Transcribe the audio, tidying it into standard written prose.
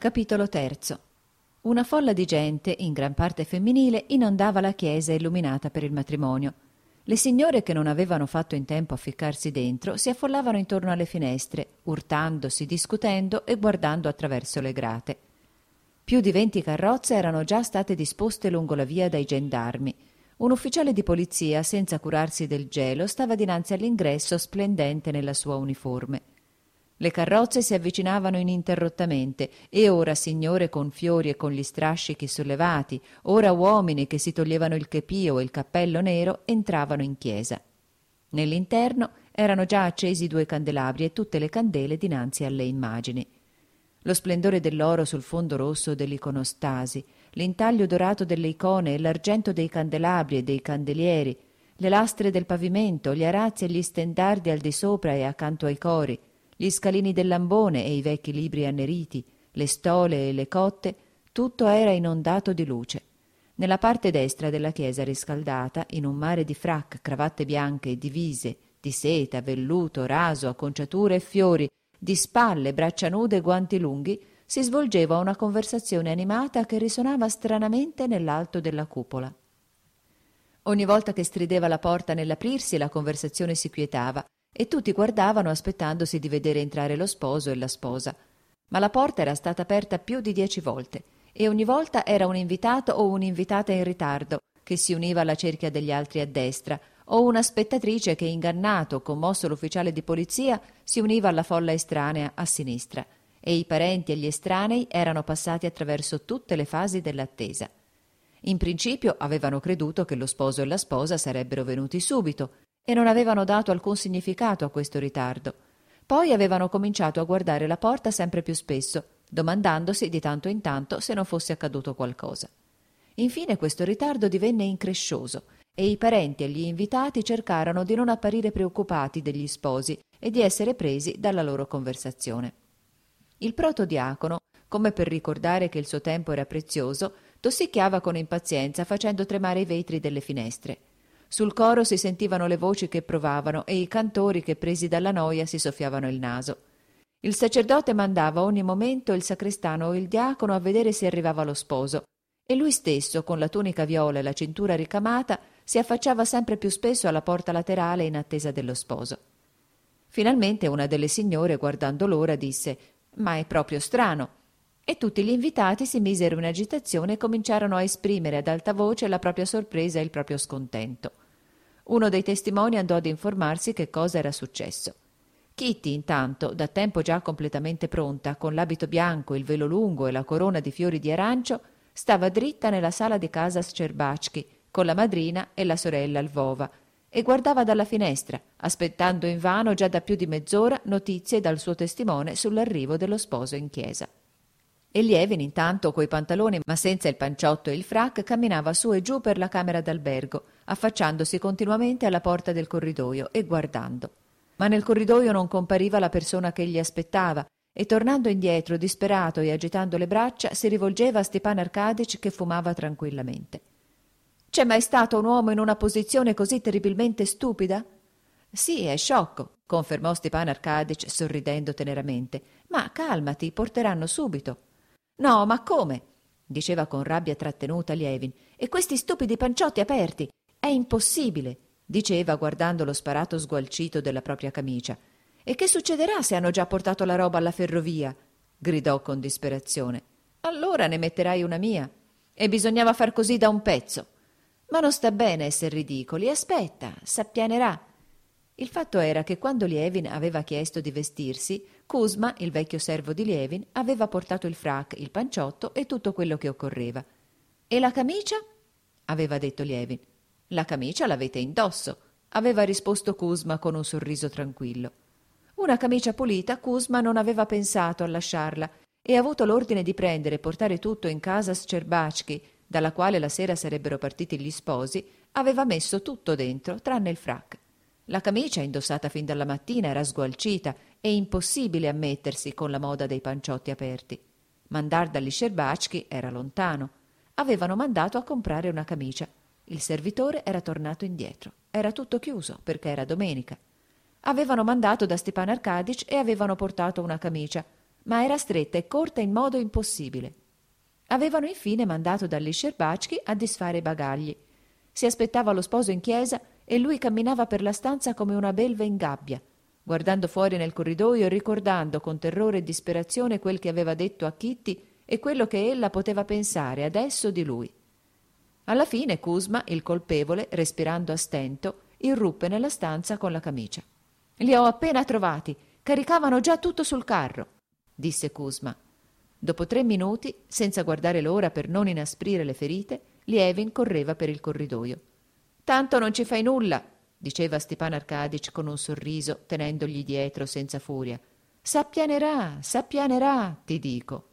Capitolo terzo. Una folla di gente, in gran parte femminile, inondava la chiesa illuminata per il matrimonio. Le signore che non avevano fatto in tempo a ficcarsi dentro si affollavano intorno alle finestre, urtandosi, discutendo e guardando attraverso le grate. Più di 20 carrozze erano già state disposte lungo la via dai gendarmi. Un ufficiale di polizia, senza curarsi del gelo, stava dinanzi all'ingresso splendente nella sua uniforme. Le carrozze si avvicinavano ininterrottamente e ora signore con fiori e con gli strascichi sollevati, ora uomini che si toglievano il chepio e il cappello nero entravano in chiesa. Nell'interno erano già accesi 2 candelabri e tutte le candele dinanzi alle immagini. Lo splendore dell'oro sul fondo rosso dell'iconostasi, l'intaglio dorato delle icone e l'argento dei candelabri e dei candelieri, le lastre del pavimento, gli arazzi e gli stendardi al di sopra e accanto ai cori, gli scalini del lambone e i vecchi libri anneriti, le stole e le cotte, tutto era inondato di luce. Nella parte destra della chiesa riscaldata, in un mare di frac, cravatte bianche, divise, di seta, velluto, raso, acconciature e fiori, di spalle, braccia nude e guanti lunghi, si svolgeva una conversazione animata che risonava stranamente nell'alto della cupola. Ogni volta che strideva la porta nell'aprirsi, la conversazione si quietava e tutti guardavano aspettandosi di vedere entrare lo sposo e la sposa. Ma la porta era stata aperta più di 10 volte e ogni volta era un invitato o un'invitata in ritardo che si univa alla cerchia degli altri a destra, o una spettatrice che, ingannato, commosso l'ufficiale di polizia, si univa alla folla estranea a sinistra, e i parenti e gli estranei erano passati attraverso tutte le fasi dell'attesa. In principio avevano creduto che lo sposo e la sposa sarebbero venuti subito e non avevano dato alcun significato a questo ritardo. Poi avevano cominciato a guardare la porta sempre più spesso, domandandosi di tanto in tanto se non fosse accaduto qualcosa. Infine questo ritardo divenne increscioso e i parenti e gli invitati cercarono di non apparire preoccupati degli sposi e di essere presi dalla loro conversazione. Il protodiacono, come per ricordare che il suo tempo era prezioso, tossicchiava con impazienza facendo tremare i vetri delle finestre. Sul coro si sentivano le voci che provavano e i cantori che, presi dalla noia, si soffiavano il naso. Il sacerdote mandava ogni momento il sacrestano o il diacono a vedere se arrivava lo sposo, e lui stesso, con la tunica viola e la cintura ricamata, si affacciava sempre più spesso alla porta laterale in attesa dello sposo. Finalmente una delle signore, guardando l'ora, disse: «Ma è proprio strano!» E tutti gli invitati si misero in agitazione e cominciarono a esprimere ad alta voce la propria sorpresa e il proprio scontento. Uno dei testimoni andò ad informarsi che cosa era successo. Kitty, intanto, da tempo già completamente pronta, con l'abito bianco, il velo lungo e la corona di fiori di arancio, stava dritta nella sala di casa Scerbački, con la madrina e la sorella Lvova, e guardava dalla finestra, aspettando invano già da più di mezz'ora notizie dal suo testimone sull'arrivo dello sposo in chiesa. E Lievin, intanto, coi pantaloni ma senza il panciotto e il frac, camminava su e giù per la camera d'albergo, affacciandosi continuamente alla porta del corridoio e guardando. Ma nel corridoio non compariva la persona che egli aspettava, e tornando indietro, disperato e agitando le braccia, si rivolgeva a Stepan Arcadic che fumava tranquillamente. «C'è mai stato un uomo in una posizione così terribilmente stupida?» «Sì, è sciocco», confermò Stepan Arcadic sorridendo teneramente. «Ma calmati, porteranno subito». «No, ma come?» diceva con rabbia trattenuta Lievin. «E questi stupidi panciotti aperti? È impossibile», diceva guardando lo sparato sgualcito della propria camicia. «E che succederà se hanno già portato la roba alla ferrovia?» gridò con disperazione. «Allora ne metterai una mia. E bisognava far così da un pezzo. Ma non sta bene esser ridicoli. Aspetta, s'appianerà». Il fatto era che quando Lievin aveva chiesto di vestirsi, Kuzma, il vecchio servo di Lievin, aveva portato il frac, il panciotto e tutto quello che occorreva. «E la camicia?» aveva detto Lievin. «La camicia l'avete indosso», aveva risposto Kuzma con un sorriso tranquillo. Una camicia pulita Kuzma non aveva pensato a lasciarla e, avuto l'ordine di prendere e portare tutto in casa Scerbački, dalla quale la sera sarebbero partiti gli sposi, aveva messo tutto dentro, tranne il frac. La camicia, indossata fin dalla mattina, era sgualcita e impossibile a mettersi con la moda dei panciotti aperti. Mandar dagli Scerbački era lontano. Avevano mandato a comprare una camicia. Il servitore era tornato indietro. Era tutto chiuso perché era domenica. Avevano mandato da Stepan Arcadic e avevano portato una camicia, ma era stretta e corta in modo impossibile. Avevano infine mandato dagli Scerbački a disfare i bagagli. Si aspettava lo sposo in chiesa e lui camminava per la stanza come una belva in gabbia, guardando fuori nel corridoio e ricordando con terrore e disperazione quel che aveva detto a Kitty e quello che ella poteva pensare adesso di lui. Alla fine Kuzma, il colpevole, respirando a stento, irruppe nella stanza con la camicia. «Li ho appena trovati, caricavano già tutto sul carro», disse Kuzma. Dopo 3 minuti, senza guardare l'ora per non inasprire le ferite, Lievin correva per il corridoio. «Tanto non ci fai nulla», diceva Stepan Arcadic con un sorriso, tenendogli dietro senza furia. S'appianerà, ti dico».